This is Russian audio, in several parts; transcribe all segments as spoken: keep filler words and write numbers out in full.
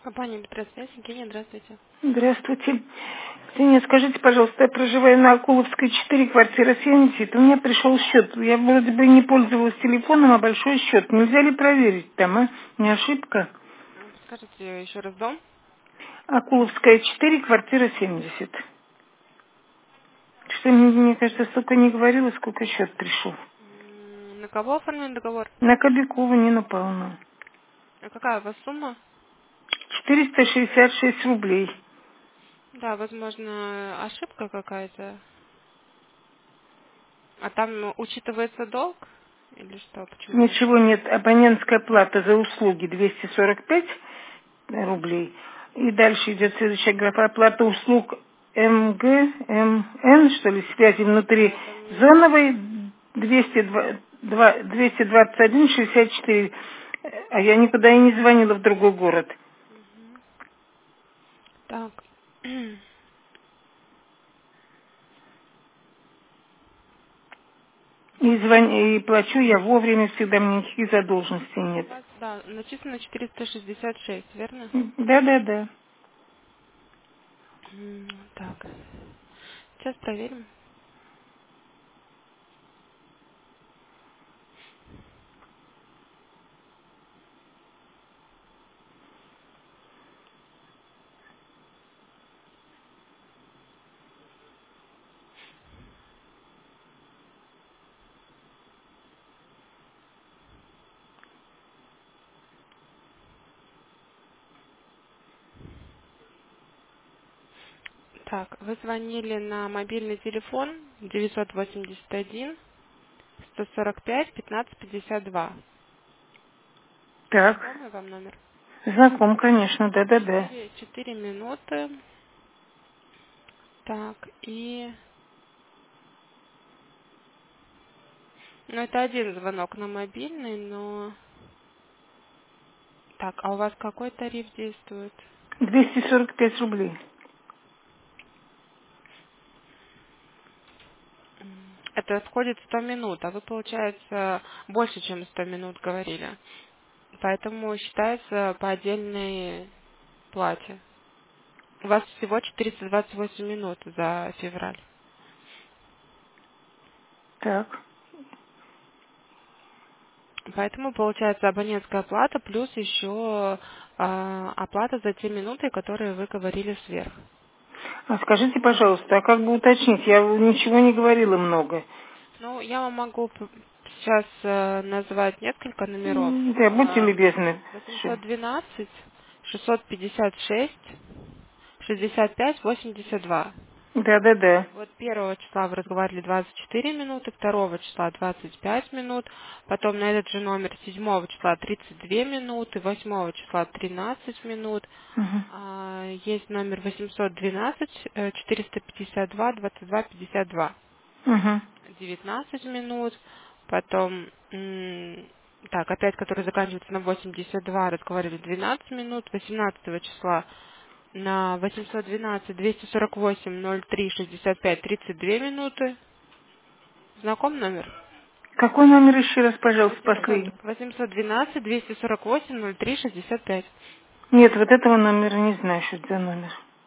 Компания Петросвязь. Евгения, здравствуйте. Здравствуйте. Ксения, скажите, пожалуйста, я проживаю на Акуловской четыре, квартира семьдесят. У меня пришел счет. Я вроде бы не пользовалась телефоном, а большой счет. Нельзя ли проверить там, а? Не ошибка? М, Скажите еще раз дом. Акуловская четыре, квартира семьдесят. Что мне, мне кажется, столько не говорила, сколько счет пришел. М, На кого оформлен договор? На Кобякова Нина Павловна. А какая у вас сумма? четыреста шестьдесят шесть рублей. Да, возможно, ошибка какая-то. А там учитывается долг? Или что? Почему не Ничего ошибка? нет. Абонентская плата за услуги двести сорок пять рублей. И дальше идет следующая графа: оплата услуг эм гэ, эм эн, что ли, связи внутри Да, там минус. зоновой двести двадцать один шестьдесят четыре. А я никуда и не звонила в другой город. Мгм. Так. И, звон... и плачу я вовремя, всегда мне никаких задолженностей Ну, у нет. вас, да, начислено четыреста шестьдесят шесть, верно? Да-да-да. М, Так. Сейчас проверим. Так, вы звонили на мобильный телефон девятьсот восемьдесят один сто сорок пять пятнадцать пятьдесят два. Так. Знакомый вам номер? Знаком, конечно, да-да-да. Четыре, четыре минуты. Так, и... Ну, это один звонок на мобильный, но... Так, а у вас какой тариф действует? двести сорок пять рублей. М, Это входит сто минут, а вы, получается, больше, чем сто минут говорили. Поэтому считается по отдельной плате. У вас всего четыреста двадцать восемь минут за февраль. Так. Поэтому получается абонентская плата плюс еще а, оплата за те минуты, которые вы говорили сверх. А скажите, пожалуйста, а как бы уточнить? Я ничего не говорила много. Ну, я вам могу п- сейчас э, назвать несколько номеров. М, Да, будьте А, любезны. Ш- восемьсот двенадцать шестьсот пятьдесят шесть шестьдесят пять восемьдесят два. Да, да, да. Вот первого числа вы разговаривали двадцать четыре минуты, второго числа двадцать пять минут, потом на этот же номер седьмого числа тридцать две минуты, восьмого числа тринадцать минут. Мгм. А, есть номер восемьсот двенадцать э, четыреста пятьдесят два двадцать два пятьдесят два. Мгм. девятнадцать минут, потом, м, так, опять, который заканчивается на восемьдесят два, разговаривали двенадцать минут, восемнадцатого числа на восемьсот двенадцать двести сорок восемь ноль три шестьдесят пять тридцать две минуты. Знаком номер? Какой номер еще раз, пожалуйста, восемьсот, последний? восемьсот двенадцать двести сорок восемь ноль три шестьдесят пять. Нет, вот этого номера не знаю, что это за номер.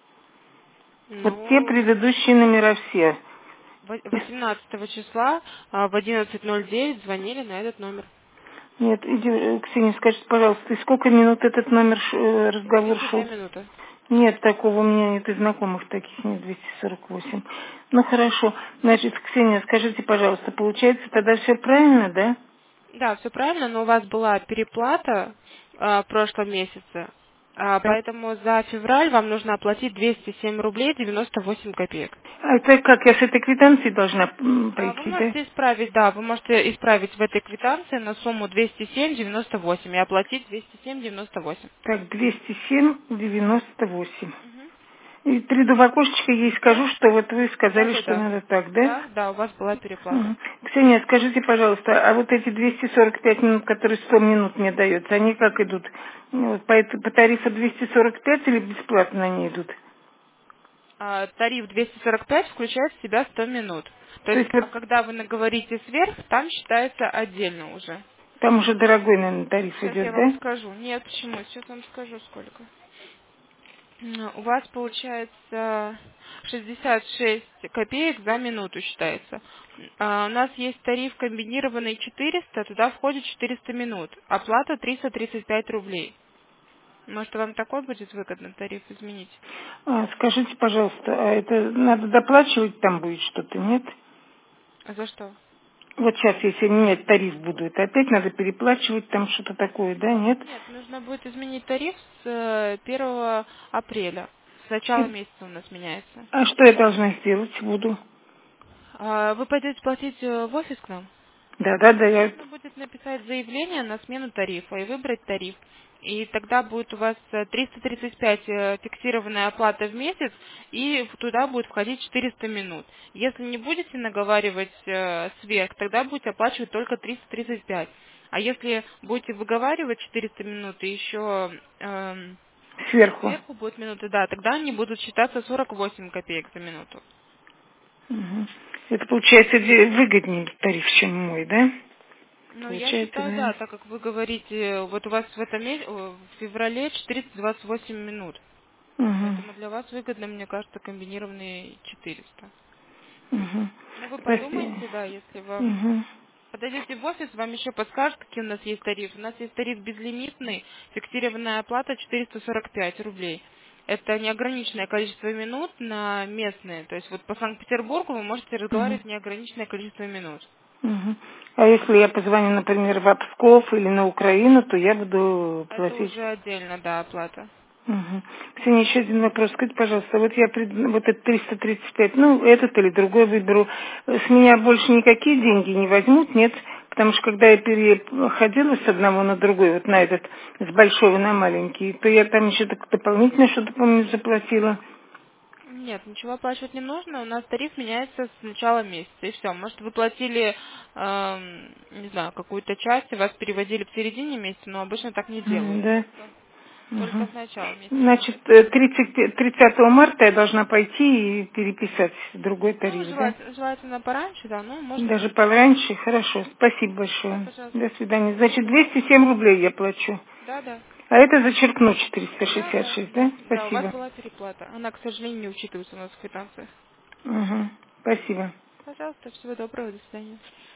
Вот те Ну, предыдущие номера все. во- Из- восемнадцатого числа а, в одиннадцать ноль девять звонили на этот номер. Нет, иди, э, Ксения, скажите, пожалуйста, и сколько минут этот номер ш- э, разговор тридцать две шел? минуты. Нет, такого у меня нет, и знакомых таких нет, двести сорок восемь. Ну, хорошо. Значит, Ксения, скажите, пожалуйста, получается тогда все правильно, да? Да, все правильно, но у вас была переплата а, в прошлом месяце, а, Так. поэтому за февраль вам нужно оплатить двести семь рублей девяносто восемь копеек. А это как, я с этой квитанцией должна м, А вы пойти, да? можете исправить, да, вы можете исправить в этой квитанции на сумму двести семь девяносто восемь и оплатить двести семь девяносто восемь. Так, двести семь девяносто восемь. Мгм. И приду в окошечко, ей скажу, Да? что вот вы Да, сказали, да, что да. надо так, да? Да, да, у вас была переплата. Мгм. Ксения, скажите, пожалуйста, а вот эти двести сорок пять минут, которые сто минут мне дается, они как идут? Ну, вот по, это- по тарифу двести сорок пять или бесплатно они идут? А, тариф двести сорок пять включает в себя сто минут. То То есть, есть а вот когда вы наговорите сверх, там считается отдельно уже. там уже дорогой, наверное, тариф Сейчас я идет, вам да? скажу. Нет, почему? Сейчас вам скажу, сколько. М, У вас получается шестьдесят шесть копеек за минуту считается. А, У нас есть тариф комбинированный четыреста, туда входит четыреста минут. Оплата триста тридцать пять рублей. Может, вам такой будет выгодно тариф изменить? А, скажите, пожалуйста, а это надо доплачивать там будет что-то, нет? А за что? Вот сейчас, если менять тариф буду, это опять надо переплачивать там что-то такое, да, нет? Нет, нужно будет изменить тариф с э, первого апреля. С начала И- месяца у нас меняется. А что я должна сделать буду? А Вы пойдете платить э, в офис к нам? Да, да, да, я... Нужно будет написать заявление на смену тарифа и выбрать тариф. И тогда будет у вас э, триста тридцать пять э, фиксированная оплата в месяц, и в- туда будет входить четыреста минут. Если не будете наговаривать э, сверх, тогда будете оплачивать только триста тридцать пять. А если будете выговаривать четыреста минут и еще эм, Сверху. сверху будут минуты, да, тогда они будут считаться сорок восемь копеек за минуту. Мгм. Это получается де- выгоднее тариф, чем мой, да? Ну, я Получается, считаю, да, да? так как вы говорите, вот у вас в этом месяце, в феврале четыреста двадцать восемь минут. Угу. Поэтому для вас выгодно, мне кажется, комбинированные четыреста. Угу. Ну, вы Спасибо. подумайте, да, если вам Угу. подойдете в офис, вам еще подскажут, какие у нас есть тарифы. У нас есть тариф безлимитный, фиксированная оплата четыреста сорок пять рублей. Это неограниченное количество минут на местные. То есть вот по Санкт-Петербургу вы можете Угу. разговаривать неограниченное количество минут. Угу. А если я позвоню, например, в Псков или на Украину, то я буду Это платить. уже отдельно, да, оплата. Угу. Ксения, еще один вопрос. Скажите, пожалуйста, вот я пред- вот этот триста тридцать пять, ну, этот или другой выберу. С меня больше никакие деньги не возьмут, нет? Потому что когда я переходила с одного на другой, вот на этот, с большого на маленький, то я там еще так дополнительно что-то, помню, заплатила. Нет, ничего оплачивать не нужно. У нас тариф меняется с начала месяца, и все. Может, вы платили, эм, не знаю, какую-то часть, и вас переводили в середине месяца, но обычно так не М, делают. да. Только, только Мгм. с начала месяца Значит, меняется. э, тридцать, тридцатого марта я должна пойти и переписать другой Ну, тариф, да? желательно, желательно пораньше, да, ну, можно Даже сейчас. пораньше? Хорошо. Спасибо Да, большое. До пожалуйста. свидания. Всего Значит, доброго. двести семь рублей я плачу. Да, да. А это зачеркну четыреста Да, шестьдесят да, шесть, да. да? Да, у вас Спасибо. была переплата. Она, к сожалению, не учитывается у нас в квитанциях. Угу. Спасибо. Пожалуйста, всего доброго, до свидания.